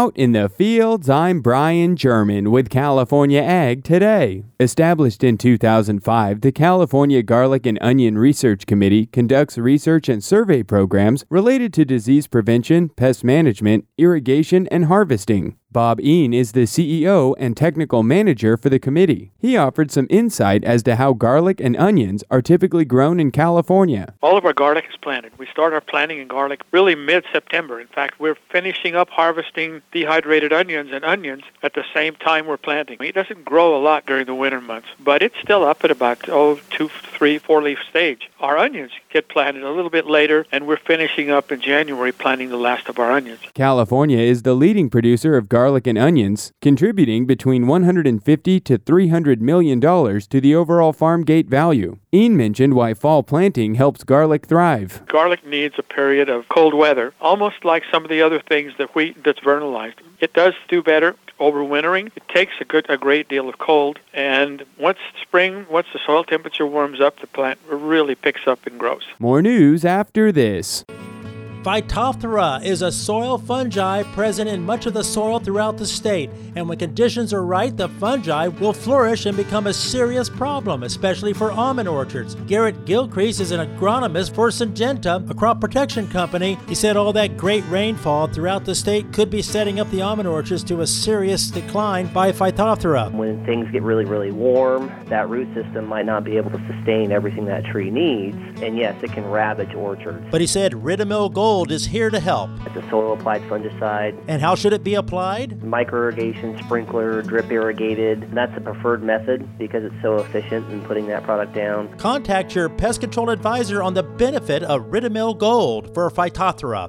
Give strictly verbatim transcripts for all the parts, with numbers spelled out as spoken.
Out in the fields, I'm Brian German with California Ag Today. Established in two thousand five, the California Garlic and Onion Research Committee conducts research and survey programs related to disease prevention, pest management, irrigation, and harvesting. Bob Ean is the C E O and technical manager for the committee. He offered some insight as to how garlic and onions are typically grown in California. All of our garlic is planted. We start our planting in garlic really mid-September. In fact, we're finishing up harvesting dehydrated onions and onions at the same time we're planting. It doesn't grow a lot during the winter months, but it's still up at about, oh, two, three, four-leaf stage. Our onions get planted a little bit later, and we're finishing up in January planting the last of our onions. California is the leading producer of garlic Garlic and onions, contributing between one hundred fifty to three hundred million dollars to the overall farm gate value. Ian mentioned why fall planting helps garlic thrive. Garlic needs a period of cold weather, almost like some of the other things that wheat that's vernalized. It does do better overwintering. It takes a good, a great deal of cold, and once spring, once the soil temperature warms up, the plant really picks up and grows. More news after this. Phytophthora is a soil fungi present in much of the soil throughout the state, and when conditions are right, the fungi will flourish and become a serious problem, especially for almond orchards. Garrett Gilcrease is an agronomist for Syngenta, a crop protection company. He said all that great rainfall throughout the state could be setting up the almond orchards to a serious decline by Phytophthora. When things get really, really warm, that root system might not be able to sustain everything that tree needs, and yes, it can ravage orchards. But he said Ridamil Gold is here to help. It's a soil-applied fungicide. And how should it be applied? Micro-irrigation, sprinkler, drip irrigated. That's the preferred method because it's so efficient in putting that product down. Contact your pest control advisor on the benefit of Ridamil Gold for Phytophthora.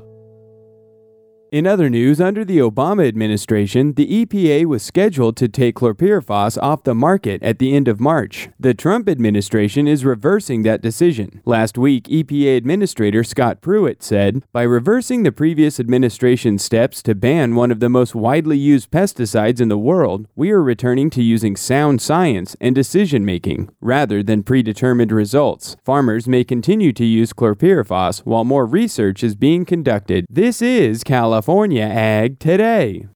In other news, under the Obama administration, the E P A was scheduled to take chlorpyrifos off the market at the end of March. The Trump administration is reversing that decision. Last week, E P A Administrator Scott Pruitt said, by reversing the previous administration's steps to ban one of the most widely used pesticides in the world, we are returning to using sound science and decision-making, rather than predetermined results. Farmers may continue to use chlorpyrifos while more research is being conducted. This is California California Ag Today.